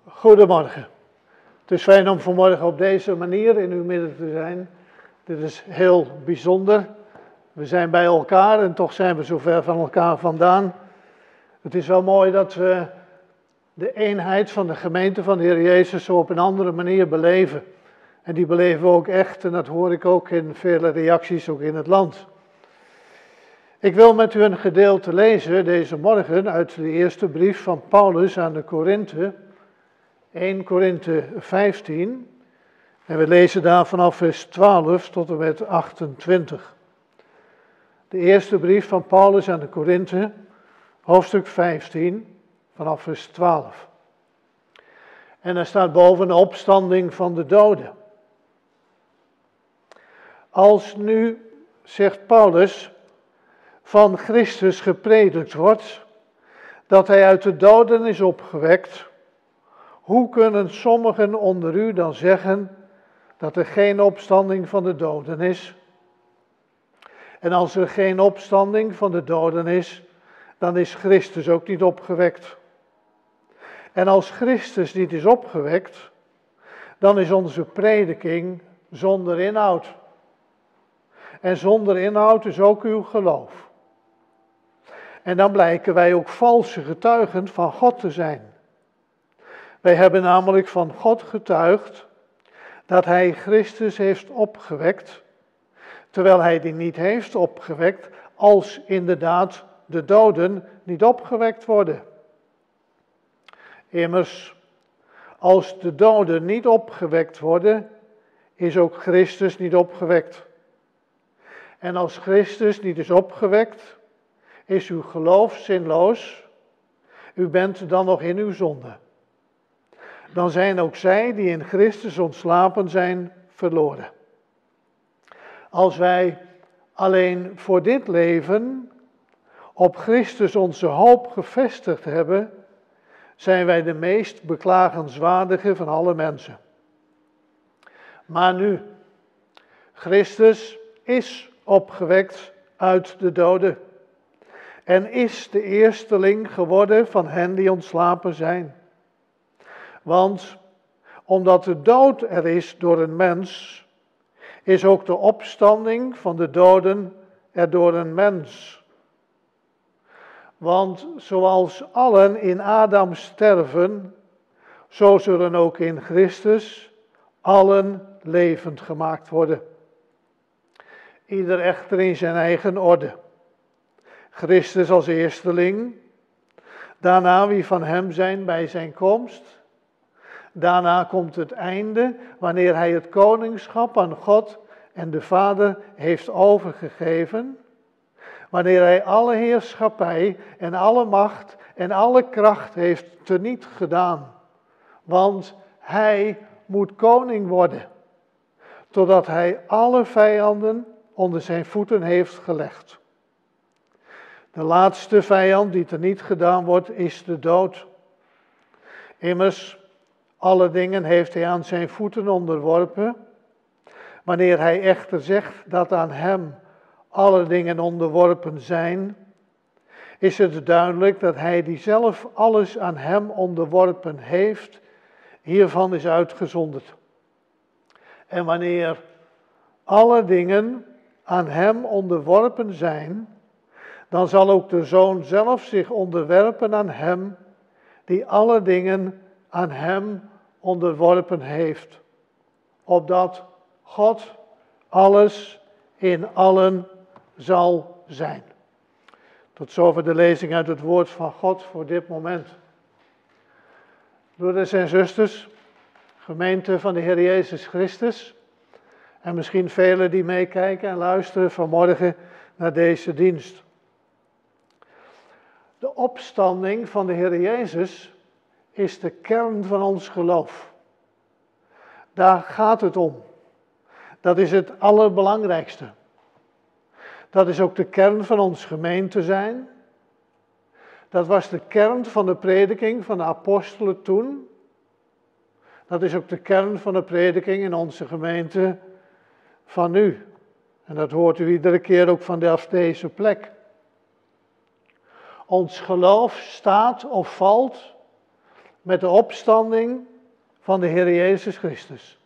Goedemorgen. Het is fijn om vanmorgen op deze manier in uw midden te zijn. Dit is heel bijzonder. We zijn bij elkaar en toch zijn we zo ver van elkaar vandaan. Het is wel mooi dat we de eenheid van de gemeente van de Heer Jezus zo op een andere manier beleven. En die beleven we ook echt en dat hoor ik ook in vele reacties, ook in het land. Ik wil met u een gedeelte lezen deze morgen uit de eerste brief van Paulus aan de Korinthe. 1 Korinthe 15 en we lezen daar vanaf vers 12 tot en met 28. De eerste brief van Paulus aan de Korinthe, hoofdstuk 15, vanaf vers 12. En er staat boven de opstanding van de doden. Als nu, zegt Paulus, van Christus gepredikt wordt, dat hij uit de doden is opgewekt, hoe kunnen sommigen onder u dan zeggen dat er geen opstanding van de doden is? En als er geen opstanding van de doden is, dan is Christus ook niet opgewekt. En als Christus niet is opgewekt, dan is onze prediking zonder inhoud. En zonder inhoud is ook uw geloof. En dan blijken wij ook valse getuigen van God te zijn. Wij hebben namelijk van God getuigd dat hij Christus heeft opgewekt, terwijl hij die niet heeft opgewekt, als inderdaad de doden niet opgewekt worden. Immers, als de doden niet opgewekt worden, is ook Christus niet opgewekt. En als Christus niet is opgewekt, is uw geloof zinloos, u bent dan nog in uw zonde. Dan zijn ook zij die in Christus ontslapen zijn, verloren. Als wij alleen voor dit leven op Christus onze hoop gevestigd hebben, zijn wij de meest beklagenswaardige van alle mensen. Maar nu, Christus is opgewekt uit de doden en is de eersteling geworden van hen die ontslapen zijn. Want omdat de dood er is door een mens, is ook de opstanding van de doden er door een mens. Want zoals allen in Adam sterven, zo zullen ook in Christus allen levend gemaakt worden. Ieder echter in zijn eigen orde. Christus als eersteling, daarna wie van hem zijn bij zijn komst. Daarna komt het einde, wanneer hij het koningschap aan God en de Vader heeft overgegeven. Wanneer hij alle heerschappij en alle macht en alle kracht heeft teniet gedaan. Want hij moet koning worden, totdat hij alle vijanden onder zijn voeten heeft gelegd. De laatste vijand die teniet gedaan wordt, is de dood. Immers, alle dingen heeft hij aan zijn voeten onderworpen. Wanneer hij echter zegt dat aan hem alle dingen onderworpen zijn, is het duidelijk dat hij die zelf alles aan hem onderworpen heeft, hiervan is uitgezonderd. En wanneer alle dingen aan hem onderworpen zijn, dan zal ook de Zoon zelf zich onderwerpen aan hem, die alle dingen aan hem onderworpen heeft, opdat God alles in allen zal zijn. Tot zover de lezing uit het woord van God voor dit moment. Broeders en zusters, gemeente van de Heer Jezus Christus, en misschien velen die meekijken en luisteren vanmorgen naar deze dienst. De opstanding van de Heer Jezus is de kern van ons geloof. Daar gaat het om. Dat is het allerbelangrijkste. Dat is ook de kern van ons gemeente zijn. Dat was de kern van de prediking van de apostelen toen. Dat is ook de kern van de prediking in onze gemeente van nu. En dat hoort u iedere keer ook vanaf deze plek. Ons geloof staat of valt met de opstanding van de Heer Jezus Christus.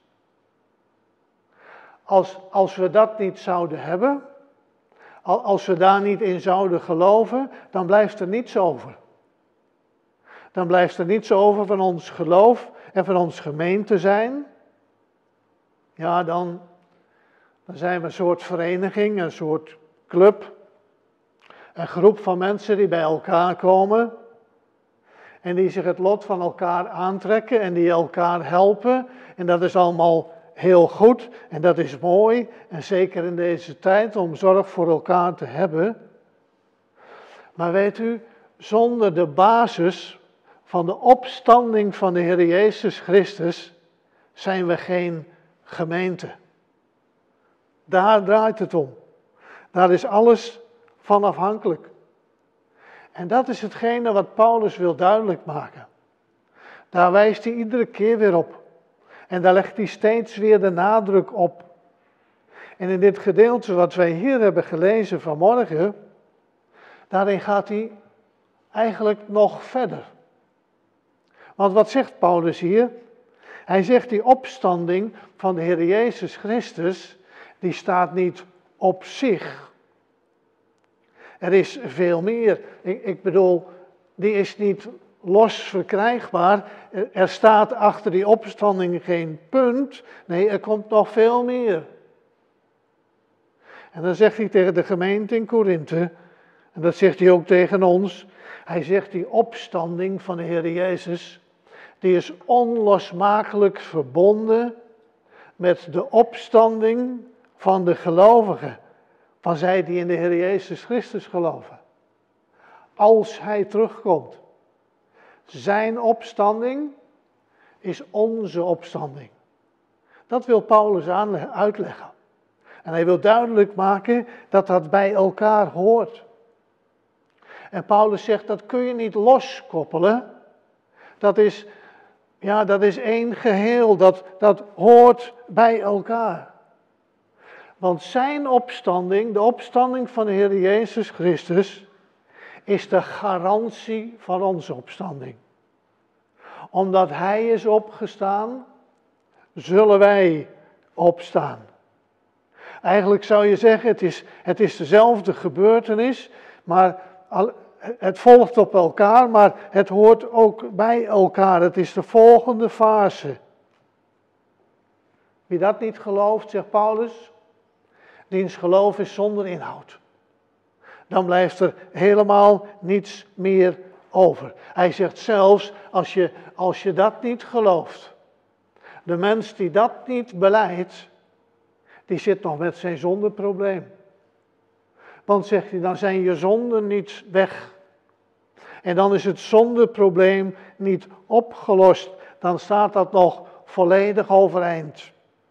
Als we dat niet zouden hebben, als we daar niet in zouden geloven, dan blijft er niets over. Dan blijft er niets over van ons geloof en van ons gemeente zijn. Ja, dan zijn we een soort vereniging, een soort club. Een groep van mensen die bij elkaar komen. En die zich het lot van elkaar aantrekken en die elkaar helpen. En dat is allemaal heel goed en dat is mooi. En zeker in deze tijd om zorg voor elkaar te hebben. Maar weet u, zonder de basis van de opstanding van de Heer Jezus Christus zijn we geen gemeente. Daar draait het om. Daar is alles van afhankelijk. En dat is hetgene wat Paulus wil duidelijk maken. Daar wijst hij iedere keer weer op. En daar legt hij steeds weer de nadruk op. En in dit gedeelte wat wij hier hebben gelezen vanmorgen, daarin gaat hij eigenlijk nog verder. Want wat zegt Paulus hier? Hij zegt die opstanding van de Heer Jezus Christus, die staat niet op zich. Er is veel meer. Ik bedoel, die is niet los verkrijgbaar. Er staat achter die opstanding geen punt. Nee, er komt nog veel meer. En dan zegt hij tegen de gemeente in Korinthe, en dat zegt hij ook tegen ons. Hij zegt die opstanding van de Heer Jezus, die is onlosmakelijk verbonden met de opstanding van de gelovigen. Van zij die in de Heer Jezus Christus geloven. Als Hij terugkomt. Zijn opstanding is onze opstanding. Dat wil Paulus uitleggen. En hij wil duidelijk maken dat dat bij elkaar hoort. En Paulus zegt dat kun je niet loskoppelen. Dat is één geheel. Dat hoort bij elkaar. Want zijn opstanding, de opstanding van de Heer Jezus Christus, is de garantie van onze opstanding. Omdat Hij is opgestaan, zullen wij opstaan. Eigenlijk zou je zeggen, het is dezelfde gebeurtenis, maar het volgt op elkaar, maar het hoort ook bij elkaar. Het is de volgende fase. Wie dat niet gelooft, zegt Paulus, diens geloof is zonder inhoud. Dan blijft er helemaal niets meer over. Hij zegt zelfs, als je dat niet gelooft, de mens die dat niet belijdt, die zit nog met zijn zondeprobleem. Want zegt hij, dan zijn je zonden niet weg. En dan is het zondeprobleem niet opgelost. Dan staat dat nog volledig overeind.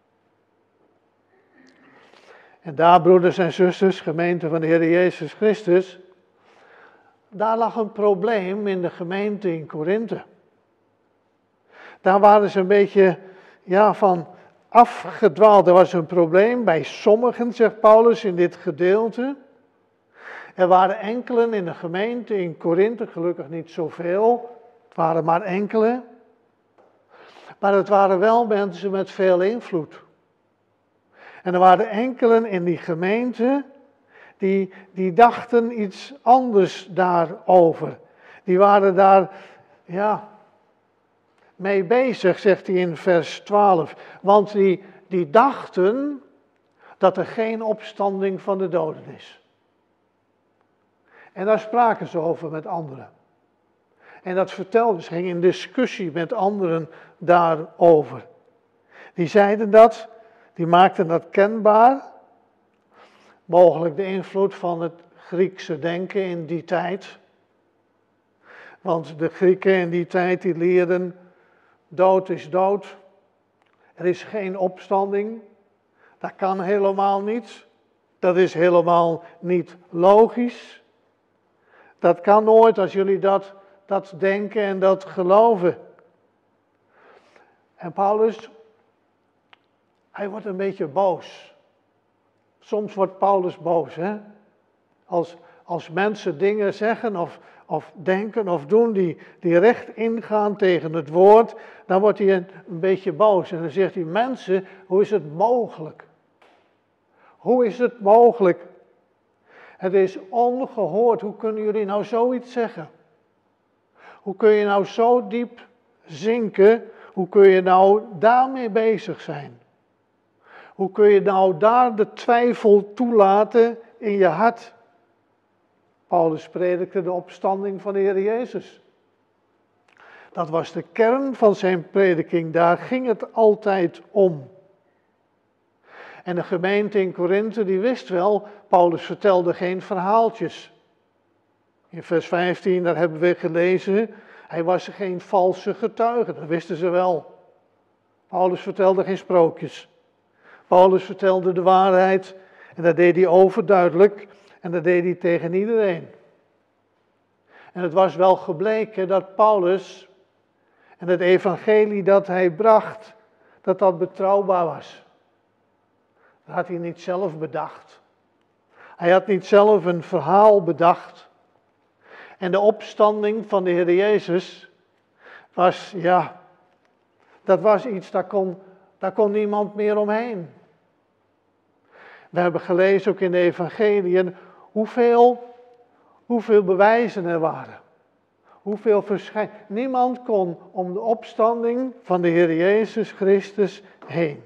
En daar, broeders en zusters, gemeente van de Heer Jezus Christus, daar lag een probleem in de gemeente in Korinthe. Daar waren ze een beetje van afgedwaald. Er was een probleem bij sommigen, zegt Paulus in dit gedeelte. Er waren enkelen in de gemeente in Korinthe, gelukkig niet zoveel. Het waren maar enkele. Maar het waren wel mensen met veel invloed. En er waren enkelen in die gemeente die dachten iets anders daarover. Die waren daar, mee bezig, zegt hij in vers 12. Want die dachten dat er geen opstanding van de doden is. En daar spraken ze over met anderen. En dat vertelden ze, gingen in discussie met anderen daarover. Die zeiden dat, die maakten dat kenbaar. Mogelijk de invloed van het Griekse denken in die tijd. Want de Grieken in die tijd die leerden, dood is dood. Er is geen opstanding. Dat kan helemaal niet. Dat is helemaal niet logisch. Dat kan nooit als jullie dat denken en dat geloven. En Paulus, hij wordt een beetje boos. Soms wordt Paulus boos, hè? Als mensen dingen zeggen of denken of doen die recht ingaan tegen het woord, dan wordt hij een beetje boos. En dan zegt hij, mensen, hoe is het mogelijk? Hoe is het mogelijk? Het is ongehoord. Hoe kunnen jullie nou zoiets zeggen? Hoe kun je nou zo diep zinken? Hoe kun je nou daarmee bezig zijn? Hoe kun je nou daar de twijfel toelaten in je hart? Paulus predikte de opstanding van de Heer Jezus. Dat was de kern van zijn prediking, daar ging het altijd om. En de gemeente in Korinthe die wist wel, Paulus vertelde geen verhaaltjes. In vers 15, daar hebben we gelezen, hij was geen valse getuige, dat wisten ze wel. Paulus vertelde geen sprookjes. Paulus vertelde de waarheid en dat deed hij overduidelijk en dat deed hij tegen iedereen. En het was wel gebleken dat Paulus en het evangelie dat hij bracht, dat betrouwbaar was. Dat had hij niet zelf bedacht. Hij had niet zelf een verhaal bedacht. En de opstanding van de Heer Jezus was, dat was iets, daar kon niemand meer omheen. We hebben gelezen ook in de evangeliën hoeveel bewijzen er waren. Hoeveel verschijningen. Niemand kon om de opstanding van de Heer Jezus Christus heen.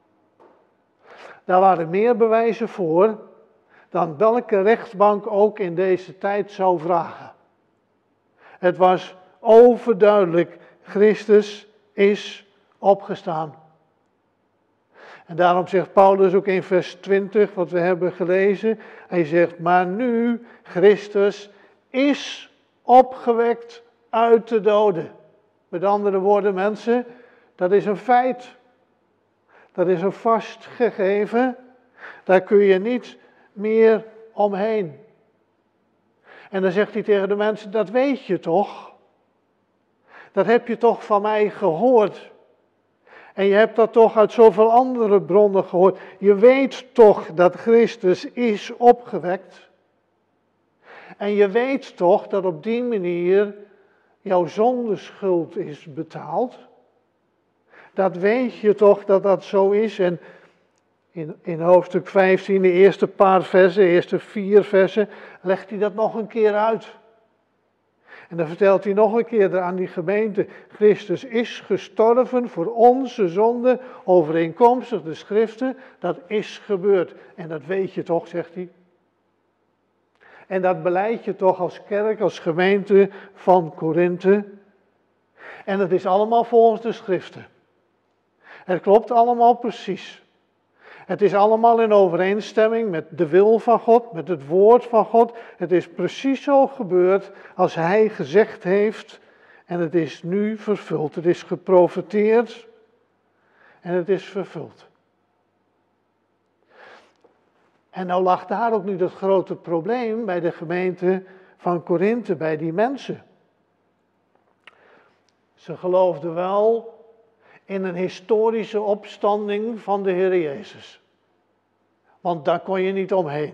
Daar waren meer bewijzen voor dan welke rechtbank ook in deze tijd zou vragen. Het was overduidelijk, Christus is opgestaan. En daarom zegt Paulus ook in vers 20, wat we hebben gelezen, hij zegt, maar nu, Christus is opgewekt uit de doden. Met andere woorden, mensen, dat is een feit. Dat is een vast gegeven. Daar kun je niet meer omheen. En dan zegt hij tegen de mensen, dat weet je toch? Dat heb je toch van mij gehoord? En je hebt dat toch uit zoveel andere bronnen gehoord. Je weet toch dat Christus is opgewekt. En je weet toch dat op die manier jouw zondeschuld is betaald. Dat weet je toch dat dat zo is. En in hoofdstuk 15, de eerste paar versen, de eerste 4 versen, legt hij dat nog een keer uit. En dan vertelt hij nog een keer aan die gemeente, Christus is gestorven voor onze zonde, overeenkomstig de schriften, dat is gebeurd. En dat weet je toch, zegt hij. En dat beleid je toch als kerk, als gemeente van Korinthe. En het is allemaal volgens de schriften. Het klopt allemaal precies. Het is allemaal in overeenstemming met de wil van God, met het woord van God. Het is precies zo gebeurd als hij gezegd heeft. En het is nu vervuld. Het is geprofeteerd en het is vervuld. En nou lag daar ook niet het grote probleem bij de gemeente van Korinthe, bij die mensen. Ze geloofden wel in een historische opstanding van de Heer Jezus. Want daar kon je niet omheen.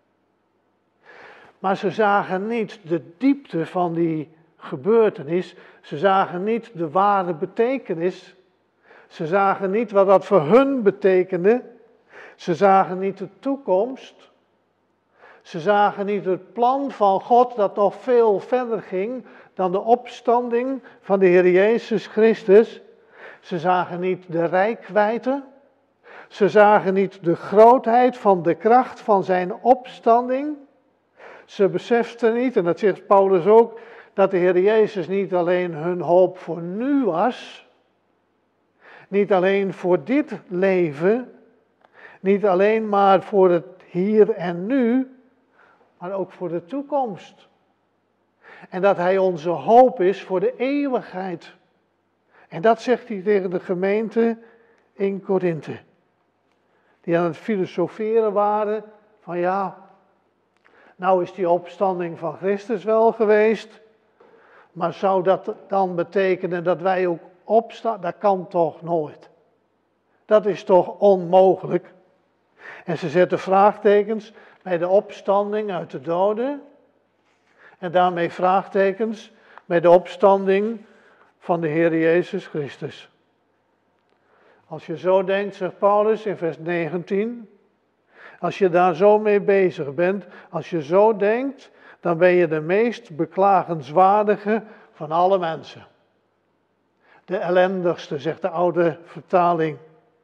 Maar ze zagen niet de diepte van die gebeurtenis. Ze zagen niet de ware betekenis. Ze zagen niet wat dat voor hun betekende. Ze zagen niet de toekomst. Ze zagen niet het plan van God dat nog veel verder ging dan de opstanding van de Heer Jezus Christus. Ze zagen niet de reikwijdte. Ze zagen niet de grootheid van de kracht van zijn opstanding. Ze beseften niet, en dat zegt Paulus ook, dat de Heer Jezus niet alleen hun hoop voor nu was. Niet alleen voor dit leven. Niet alleen maar voor het hier en nu. Maar ook voor de toekomst. En dat hij onze hoop is voor de eeuwigheid. En dat zegt hij tegen de gemeente in Korinthe. Die aan het filosoferen waren van nou is die opstanding van Christus wel geweest. Maar zou dat dan betekenen dat wij ook opstaan? Dat kan toch nooit. Dat is toch onmogelijk. En ze zetten vraagtekens bij de opstanding uit de doden. En daarmee vraagtekens bij de opstanding van de Heer Jezus Christus. Als je zo denkt, zegt Paulus in vers 19, als je daar zo mee bezig bent, als je zo denkt, dan ben je de meest beklagenswaardige van alle mensen. De ellendigste, zegt de oude vertaling.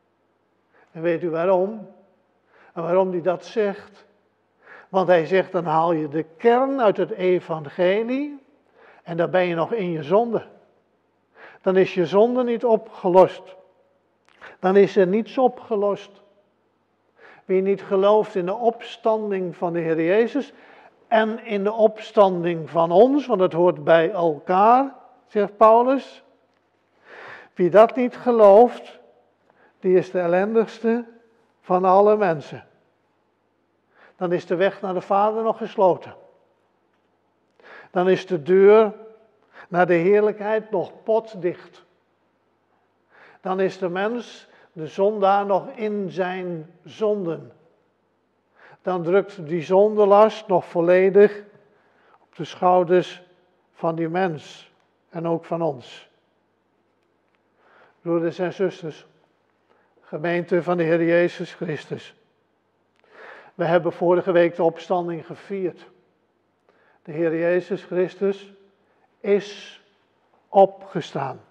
En weet u waarom? En waarom hij dat zegt? Want hij zegt, dan haal je de kern uit het evangelie en dan ben je nog in je zonde. Dan is je zonde niet opgelost. Dan is er niets opgelost. Wie niet gelooft in de opstanding van de Heer Jezus en in de opstanding van ons, want het hoort bij elkaar, zegt Paulus. Wie dat niet gelooft, die is de ellendigste van alle mensen. Dan is de weg naar de Vader nog gesloten. Dan is de deur naar de heerlijkheid nog potdicht. Dan is de mens, de zondaar, nog in zijn zonden. Dan drukt die zondelast nog volledig op de schouders van die mens en ook van ons. Broeders en zusters, gemeente van de Heer Jezus Christus. We hebben vorige week de opstanding gevierd. De Heer Jezus Christus is opgestaan.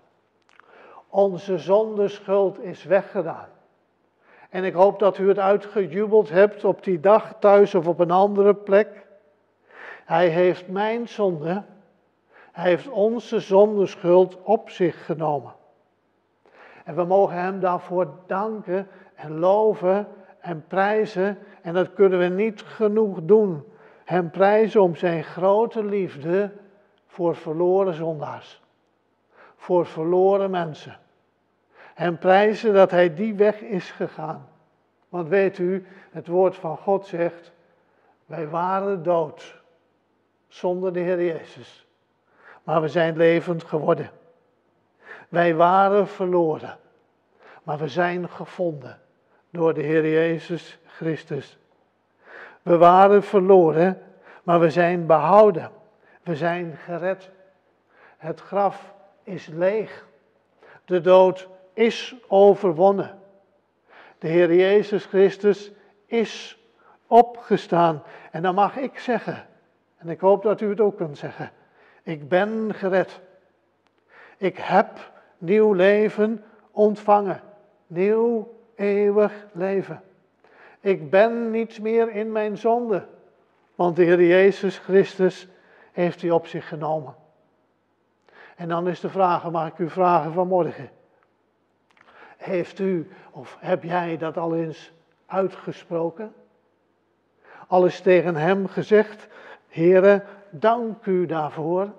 Onze zondeschuld is weggedaan. En ik hoop dat u het uitgejubeld hebt op die dag thuis of op een andere plek. Hij heeft mijn zonde, hij heeft onze zondeschuld op zich genomen. En we mogen hem daarvoor danken en loven en prijzen. En dat kunnen we niet genoeg doen. Hem prijzen om zijn grote liefde voor verloren zondaars. Voor verloren mensen. Hem prijzen dat hij die weg is gegaan. Want weet u, het woord van God zegt, wij waren dood zonder de Heer Jezus. Maar we zijn levend geworden. Wij waren verloren, maar we zijn gevonden door de Heer Jezus Christus. We waren verloren, maar we zijn behouden. We zijn gered. Het graf is leeg. De dood is overwonnen. De Heer Jezus Christus is opgestaan. En dan mag ik zeggen, en ik hoop dat u het ook kunt zeggen, ik ben gered. Ik heb nieuw leven ontvangen. Nieuw, eeuwig leven. Ik ben niet meer in mijn zonde. Want de Heer Jezus Christus heeft die op zich genomen. En dan is de vraag, mag ik u vragen vanmorgen. Heeft u of heb jij dat al eens uitgesproken? Al eens tegen hem gezegd, Heere, dank u daarvoor.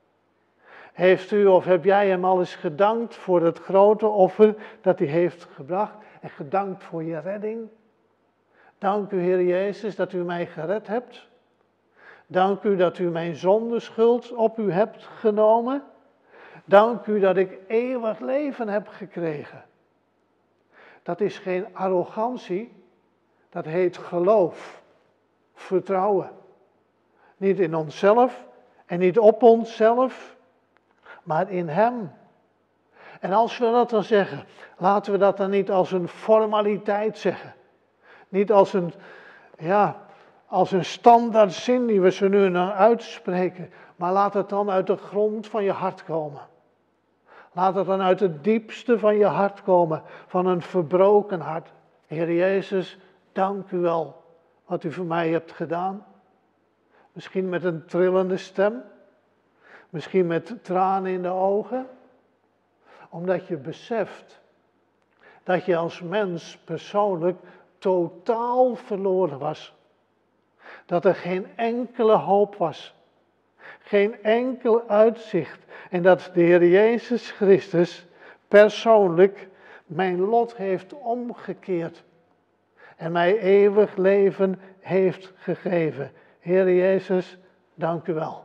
Heeft u of heb jij hem al eens gedankt voor het grote offer dat hij heeft gebracht en gedankt voor je redding? Dank u, Heer Jezus, dat u mij gered hebt. Dank u dat u mijn zondeschuld op u hebt genomen. Dank u dat ik eeuwig leven heb gekregen. Dat is geen arrogantie, dat heet geloof, vertrouwen. Niet in onszelf en niet op onszelf, maar in hem. En als we dat dan zeggen, laten we dat dan niet als een formaliteit zeggen. Niet als een standaard zin die we zo nu en dan uitspreken. Maar laat het dan uit de grond van je hart komen. Laat het dan uit het diepste van je hart komen. Van een verbroken hart. Heer Jezus, dank u wel wat u voor mij hebt gedaan. Misschien met een trillende stem. Misschien met tranen in de ogen. Omdat je beseft dat je als mens persoonlijk totaal verloren was. Dat er geen enkele hoop was. Geen enkel uitzicht. En dat de Heer Jezus Christus persoonlijk mijn lot heeft omgekeerd. En mij eeuwig leven heeft gegeven. Heer Jezus, dank u wel.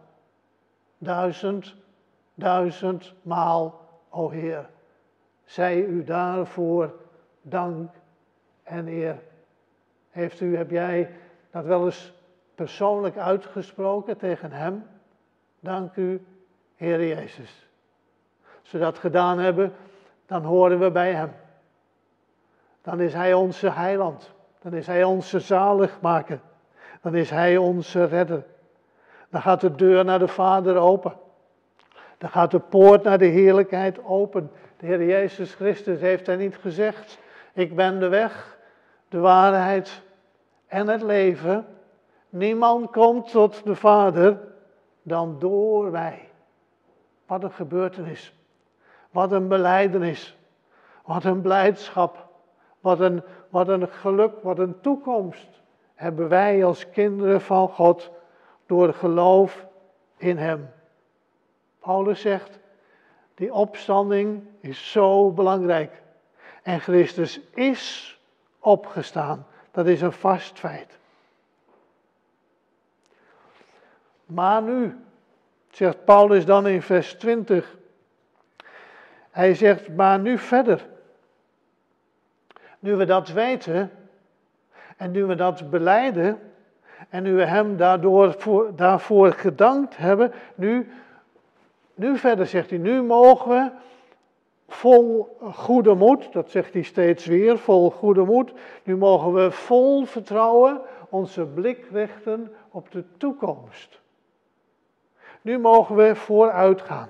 1000 maal, o Heer. Zij u daarvoor dank en eer. Heb jij dat wel eens persoonlijk uitgesproken tegen hem? Dank u, Heer Jezus. Als we dat gedaan hebben, dan horen we bij hem. Dan is hij onze heiland. Dan is hij onze zaligmaker. Dan is hij onze redder. Dan gaat de deur naar de Vader open. Dan gaat de poort naar de heerlijkheid open. De Heer Jezus Christus heeft hij niet gezegd: ik ben de weg, de waarheid en het leven. Niemand komt tot de Vader dan door mij. Wat een gebeurtenis. Wat een belijdenis. Wat een blijdschap. Wat een geluk, wat een toekomst hebben wij als kinderen van God door geloof in hem. Paulus zegt, die opstanding is zo belangrijk. En Christus is opgestaan. Dat is een vast feit. Maar nu, zegt Paulus dan in vers 20. Hij zegt, maar nu verder. Nu we dat weten en nu we dat belijden en nu we hem daarvoor gedankt hebben, nu verder zegt hij, nu mogen we vol goede moed, dat zegt hij steeds weer, vol goede moed, nu mogen we vol vertrouwen onze blik richten op de toekomst. Nu mogen we vooruit gaan.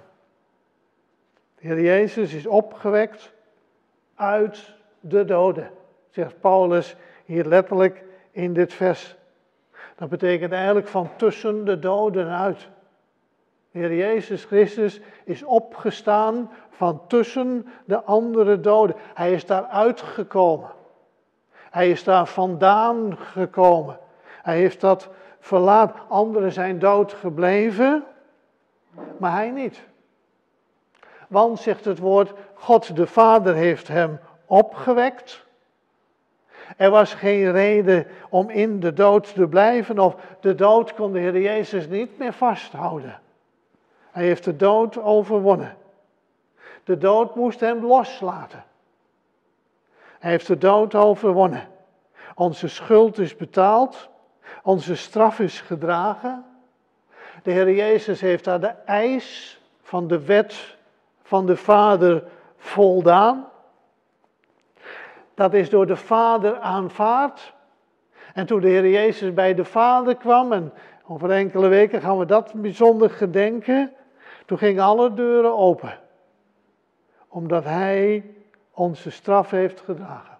De Heer Jezus is opgewekt uit de doden, zegt Paulus hier letterlijk in dit vers. Dat betekent eigenlijk van tussen de doden uit. De Heer Jezus Christus is opgestaan van tussen de andere doden. Hij is daar uitgekomen. Hij is daar vandaan gekomen. Hij heeft dat verlaten. Anderen zijn dood gebleven, maar hij niet. Want, zegt het woord, God de Vader heeft hem opgewekt. Er was geen reden om in de dood te blijven, of de dood kon de Heer Jezus niet meer vasthouden. Hij heeft de dood overwonnen. De dood moest hem loslaten. Hij heeft de dood overwonnen. Onze schuld is betaald. Onze straf is gedragen. De Heer Jezus heeft aan de eis van de wet van de Vader voldaan. Dat is door de Vader aanvaard. En toen de Heer Jezus bij de Vader kwam, en over enkele weken gaan we dat bijzonder gedenken, toen gingen alle deuren open. Omdat hij onze straf heeft gedragen.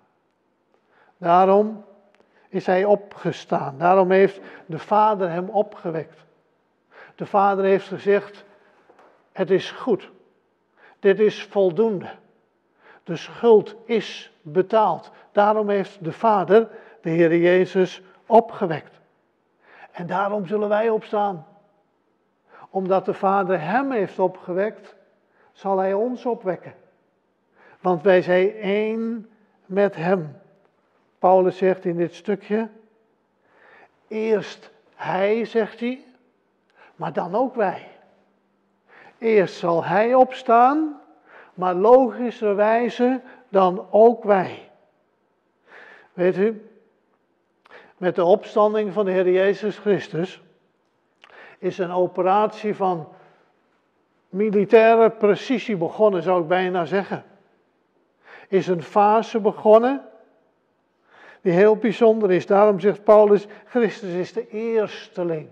Daarom is hij opgestaan. Daarom heeft de Vader hem opgewekt. De Vader heeft gezegd, het is goed. Dit is voldoende. De schuld is betaald. Daarom heeft de Vader de Heer Jezus opgewekt. En daarom zullen wij opstaan. Omdat de Vader hem heeft opgewekt, zal hij ons opwekken. Want wij zijn één met hem. Paulus zegt in dit stukje, eerst hij, zegt hij, maar dan ook wij. Eerst zal hij opstaan, maar logischerwijze dan ook wij. Weet u, met de opstanding van de Heer Jezus Christus is een operatie van militaire precisie begonnen, zou ik bijna zeggen. Is een fase begonnen die heel bijzonder is. Daarom zegt Paulus, Christus is de eersteling.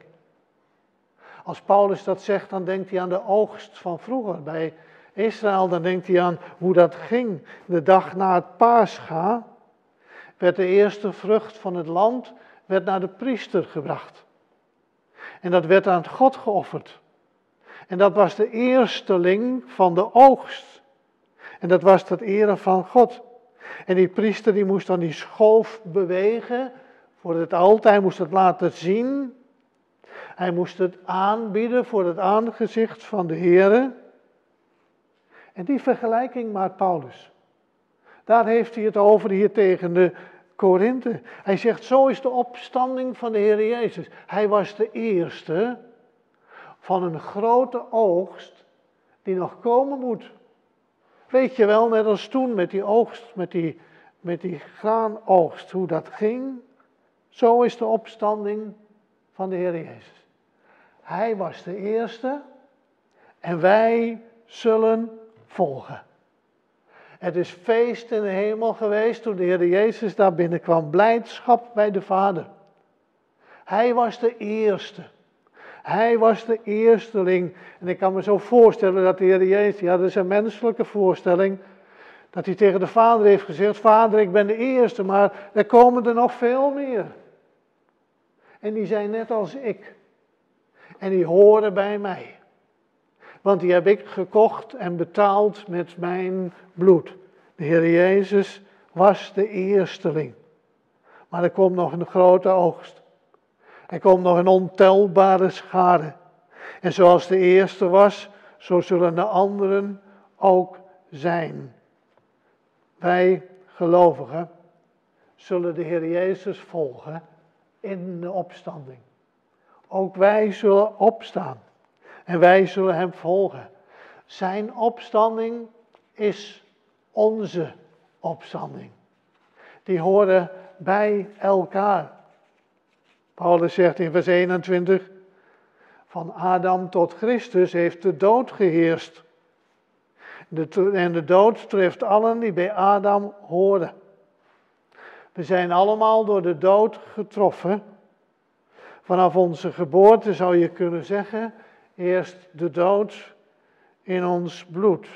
Als Paulus dat zegt, dan denkt hij aan de oogst van vroeger bij Israël. Dan denkt hij aan hoe dat ging. De dag na het Pascha werd de eerste vrucht van het land naar de priester gebracht. En dat werd aan God geofferd. En dat was de eersteling van de oogst. En dat was tot ere van God. En die priester die moest dan die schoof bewegen voor het altaar. Hij moest het laten zien. Hij moest het aanbieden voor het aangezicht van de Heere. En die vergelijking maakt Paulus. Daar heeft hij het over hier tegen de Korinthe. Hij zegt, zo is de opstanding van de Heer Jezus. Hij was de eerste van een grote oogst die nog komen moet. Weet je wel, net als toen met die oogst, met die graanoogst, hoe dat ging. Zo is de opstanding van de Heer Jezus. Hij was de eerste En wij zullen volgen. Het is feest in de hemel geweest toen de Heer Jezus daar binnenkwam. Blijdschap bij de Vader. Hij was de eerste. Hij was de eersteling. En ik kan me zo voorstellen dat de Heer Jezus, ja, dat is een menselijke voorstelling, dat hij tegen de Vader heeft gezegd: Vader, ik ben de eerste, maar er komen er nog veel meer. En die zijn net als ik. En die horen bij mij. Want die heb ik gekocht en betaald met mijn bloed. De Heer Jezus was de eersteling. Maar er komt nog een grote oogst. Er komt nog een ontelbare schare. En zoals de eerste was, zo zullen de anderen ook zijn. Wij gelovigen zullen de Heer Jezus volgen in de opstanding. Ook wij zullen opstaan. En wij zullen hem volgen. Zijn opstanding is onze opstanding. Die horen bij elkaar. Paulus zegt in vers 21, van Adam tot Christus heeft de dood geheerst. En de dood treft allen die bij Adam horen. We zijn allemaal door de dood getroffen. Vanaf onze geboorte zou je kunnen zeggen, eerst de dood in ons bloed.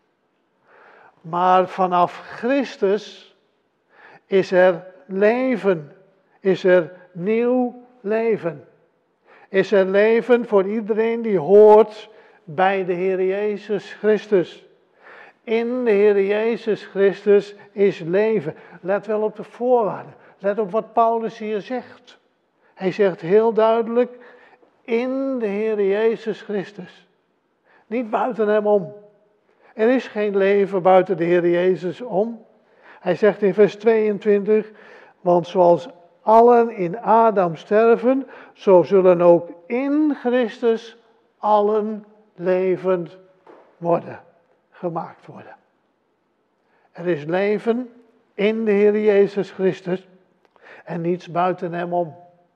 Maar vanaf Christus is er leven, is er nieuw leven. Is er leven voor iedereen die hoort bij de Heer Jezus Christus. In de Heer Jezus Christus is leven. Let wel op de voorwaarden. Let op wat Paulus hier zegt. Hij zegt heel duidelijk, in de Heer Jezus Christus. Niet buiten hem om. Er is geen leven buiten de Heer Jezus om. Hij zegt in vers 22, want zoals allen in Adam sterven, zo zullen ook in Christus allen levend gemaakt worden. Er is leven in de Heer Jezus Christus en niets buiten hem om.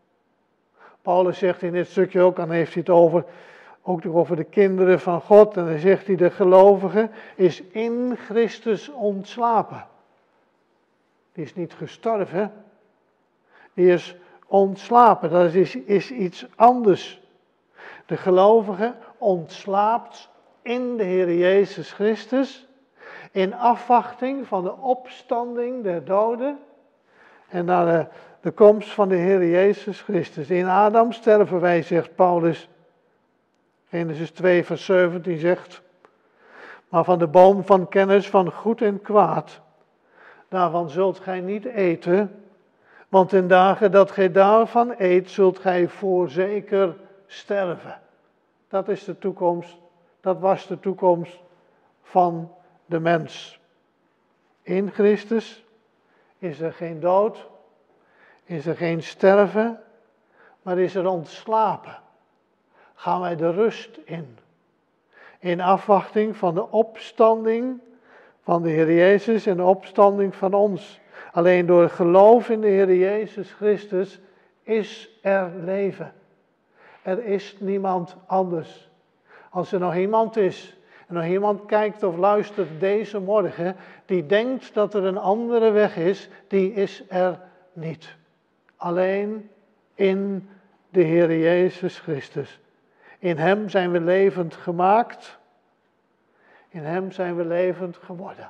Paulus zegt in dit stukje ook, dan heeft hij het ook over de kinderen van God. En dan zegt hij, de gelovige is in Christus ontslapen. Die is niet gestorven, die is ontslapen. Dat is iets anders. De gelovige ontslaapt in de Heer Jezus Christus, in afwachting van de opstanding der doden en naar de komst van de Heer Jezus Christus. In Adam sterven wij, zegt Paulus. Genesis 2 vers 17 zegt, maar van de boom van kennis van goed en kwaad, daarvan zult gij niet eten, want in dagen dat gij daarvan eet, zult gij voorzeker sterven. Dat is de toekomst, dat was de toekomst van de mens. In Christus is er geen dood, is er geen sterven, maar is er ontslapen. Gaan wij de rust in. In afwachting van de opstanding van de Heer Jezus en de opstanding van ons. Alleen door geloof in de Heer Jezus Christus is er leven. Er is niemand anders. Als er nog iemand is, en nog iemand kijkt of luistert deze morgen, die denkt dat er een andere weg is, die is er niet. Alleen in de Heer Jezus Christus. In hem zijn we levend gemaakt. In hem zijn we levend geworden.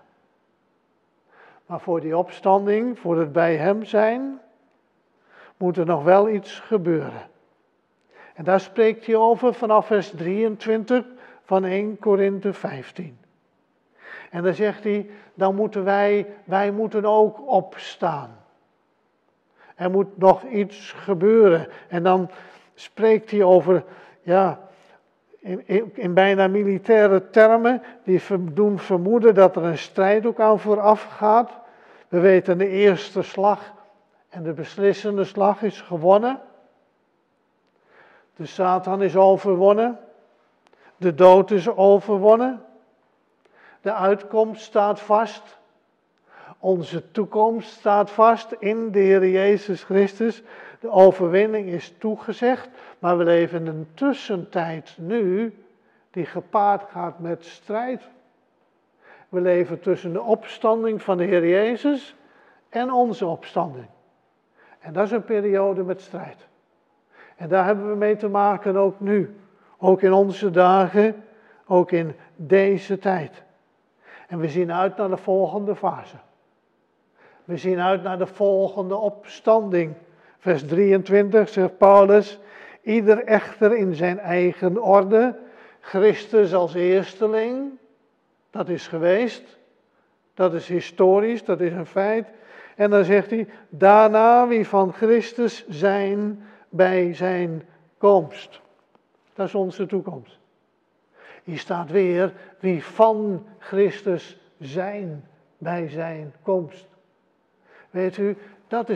Maar voor die opstanding, voor het bij hem zijn, moet er nog wel iets gebeuren. En daar spreekt hij over vanaf vers 23 van 1 Korinthe 15. En dan zegt hij, dan moeten wij moeten ook opstaan. Er moet nog iets gebeuren. En dan spreekt hij over, ja, in bijna militaire termen, die doen vermoeden dat er een strijd ook aan vooraf gaat. We weten, de eerste slag en de beslissende slag is gewonnen. De Satan is overwonnen. De dood is overwonnen. De uitkomst staat vast. Onze toekomst staat vast in de Heer Jezus Christus. De overwinning is toegezegd, maar we leven in een tussentijd nu die gepaard gaat met strijd. We leven tussen de opstanding van de Heer Jezus en onze opstanding. En dat is een periode met strijd. En daar hebben we mee te maken ook nu. Ook in onze dagen, ook in deze tijd. En we zien uit naar de volgende fase. We zien uit naar de volgende opstanding. Vers 23 zegt Paulus, ieder echter in zijn eigen orde, Christus als eersteling, dat is geweest, dat is historisch, dat is een feit. En dan zegt hij, daarna wie van Christus zijn bij zijn komst. Dat is onze toekomst. Hier staat weer, wie van Christus zijn bij zijn komst. Weet u, dat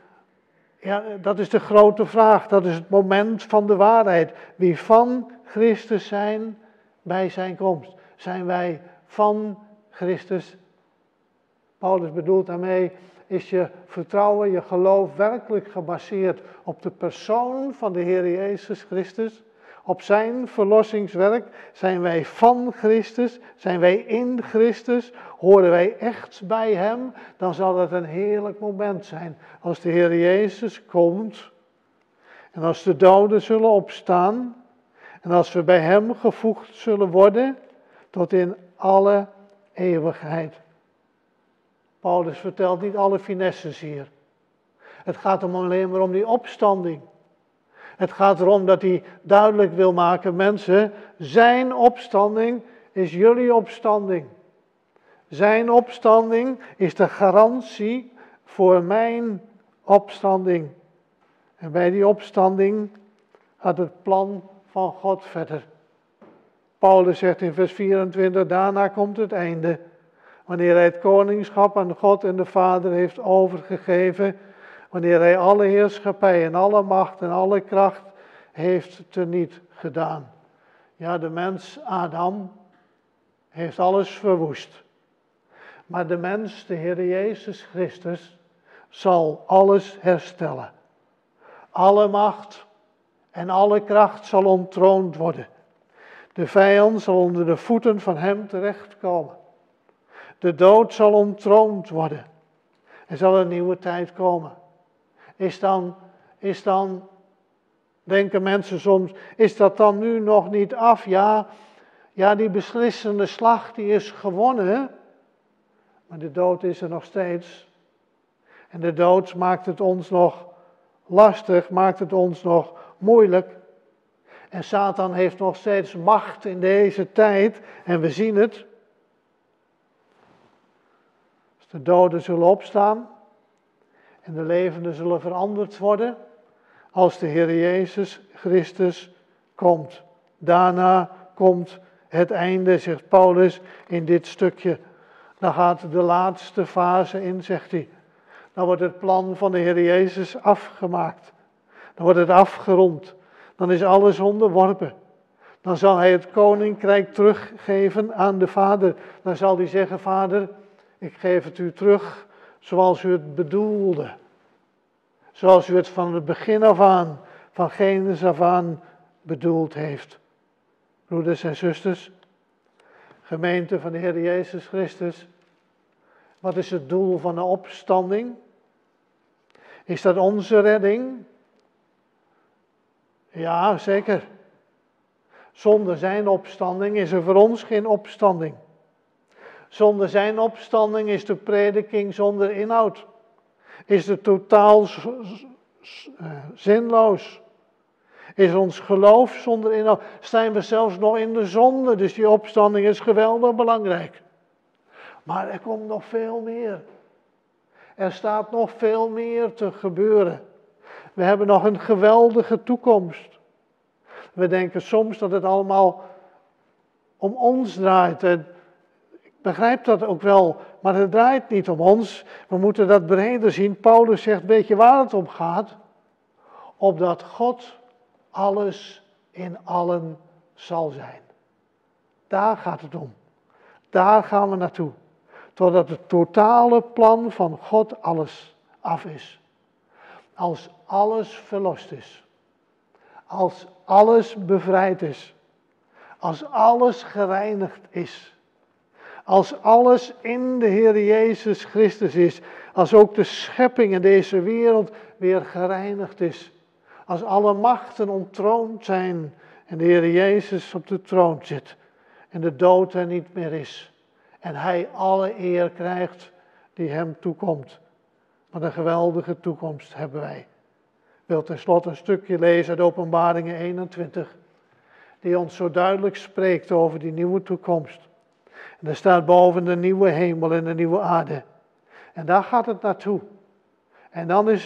is de grote vraag, dat is het moment van de waarheid. Wie van Christus zijn bij zijn komst. Zijn wij van Christus? Paulus bedoelt daarmee, is je vertrouwen, je geloof werkelijk gebaseerd op de persoon van de Heer Jezus Christus? Op zijn verlossingswerk? Zijn wij van Christus? Zijn wij in Christus? Horen wij echt bij hem? Dan zal het een heerlijk moment zijn als de Heer Jezus komt. En als de doden zullen opstaan. En als we bij hem gevoegd zullen worden tot in alle eeuwigheid. Paulus vertelt niet alle finesses hier. Het gaat hem alleen maar om die opstanding. Het gaat erom dat hij duidelijk wil maken, mensen, zijn opstanding is jullie opstanding. Zijn opstanding is de garantie voor mijn opstanding. En bij die opstanding gaat het plan van God verder. Paulus zegt in vers 24, daarna komt het einde. Wanneer hij het koningschap aan God en de Vader heeft overgegeven. Wanneer hij alle heerschappij en alle macht en alle kracht heeft teniet gedaan. Ja, de mens Adam heeft alles verwoest. Maar de mens, de Heer Jezus Christus, zal alles herstellen. Alle macht en alle kracht zal ontroond worden. De vijand zal onder de voeten van hem terechtkomen. De dood zal ontroond worden. Er zal een nieuwe tijd komen. Is dan, denken mensen soms, is dat dan nu nog niet af? Ja, die beslissende slag die is gewonnen. Maar de dood is er nog steeds. En de dood maakt het ons nog lastig, maakt het ons nog moeilijk. En Satan heeft nog steeds macht in deze tijd. En we zien het. Als de doden zullen opstaan. En de levenden zullen veranderd worden. Als de Heer Jezus Christus komt. Daarna komt het einde, zegt Paulus in dit stukje. Dan gaat de laatste fase in, zegt hij. Dan wordt het plan van de Heer Jezus afgemaakt. Dan wordt het afgerond. Dan is alles onderworpen. Dan zal hij het koninkrijk teruggeven aan de Vader. Dan zal hij zeggen, Vader, ik geef het u terug zoals u het bedoelde. Zoals u het van het begin af aan, van Genesis af aan bedoeld heeft. Broeders en zusters, gemeente van de Heer Jezus Christus. Wat is het doel van de opstanding? Is dat onze redding? Ja, zeker. Zonder zijn opstanding is er voor ons geen opstanding. Zonder zijn opstanding is de prediking zonder inhoud. Is het totaal zinloos. Is ons geloof zonder inhoud. Zijn we zelfs nog in de zonde. Dus die opstanding is geweldig belangrijk. Maar er komt nog veel meer. Er staat nog veel meer te gebeuren. We hebben nog een geweldige toekomst. We denken soms dat het allemaal om ons draait. En ik begrijp dat ook wel, maar het draait niet om ons. We moeten dat breder zien. Paulus zegt, weet je waar het om gaat? Opdat God alles in allen zal zijn. Daar gaat het om. Daar gaan we naartoe. Totdat het totale plan van God alles af is. Als alles verlost is. Als alles bevrijd is. Als alles gereinigd is. Als alles in de Heer Jezus Christus is. Als ook de schepping in deze wereld weer gereinigd is. Als alle machten ontroond zijn en de Heer Jezus op de troon zit. En de dood er niet meer is. En Hij alle eer krijgt die Hem toekomt. Wat een geweldige toekomst hebben wij. Ik wil tenslotte een stukje lezen uit Openbaringen 21. Die ons zo duidelijk spreekt over die nieuwe toekomst. En er staat boven de nieuwe hemel en de nieuwe aarde. En daar gaat het naartoe. En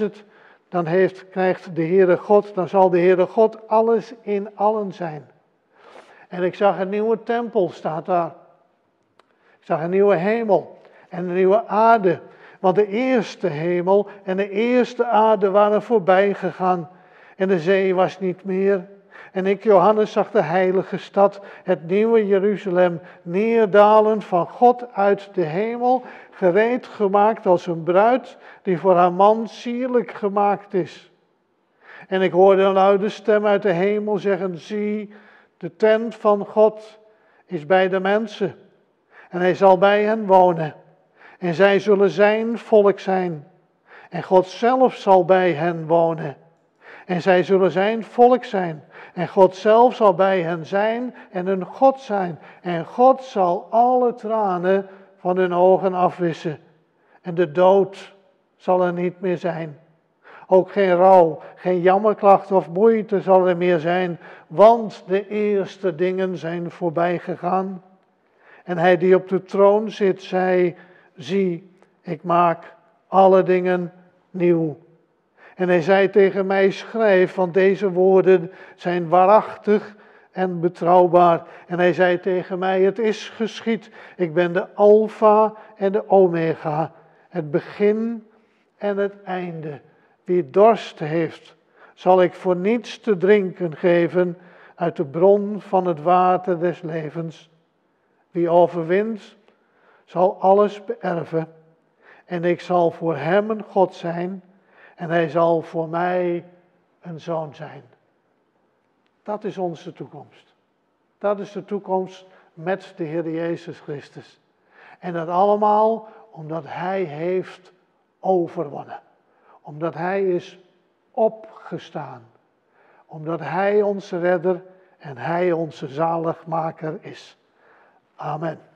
dan krijgt de Heere God, dan zal de Heere God alles in allen zijn. En ik zag een nieuwe tempel, staat daar. Ik zag een nieuwe hemel en een nieuwe aarde. Want de eerste hemel en de eerste aarde waren voorbij gegaan. En de zee was niet meer. En ik, Johannes, zag de heilige stad, het nieuwe Jeruzalem, neerdalen van God uit de hemel, gereed gemaakt als een bruid die voor haar man sierlijk gemaakt is. En ik hoorde een luide stem uit de hemel zeggen, zie, de tent van God is bij de mensen. En hij zal bij hen wonen. En zij zullen zijn volk zijn. En God zelf zal bij hen wonen. En zij zullen zijn volk zijn. En God zelf zal bij hen zijn en hun God zijn. En God zal alle tranen van hun ogen afwissen. En de dood zal er niet meer zijn. Ook geen rouw, geen jammerklacht of moeite zal er meer zijn. Want de eerste dingen zijn voorbij gegaan. En hij die op de troon zit, zei, zie, ik maak alle dingen nieuw. En hij zei tegen mij, schrijf, want deze woorden zijn waarachtig en betrouwbaar. En hij zei tegen mij, het is geschied. Ik ben de Alpha en de Omega, het begin en het einde. Wie dorst heeft, zal ik voor niets te drinken geven uit de bron van het water des levens. Wie overwint, zal alles beërven. En ik zal voor hem een God zijn. En hij zal voor mij een zoon zijn. Dat is onze toekomst. Dat is de toekomst met de Heer Jezus Christus. En dat allemaal omdat Hij heeft overwonnen. Omdat Hij is opgestaan. Omdat Hij onze redder en Hij onze zaligmaker is. Amen.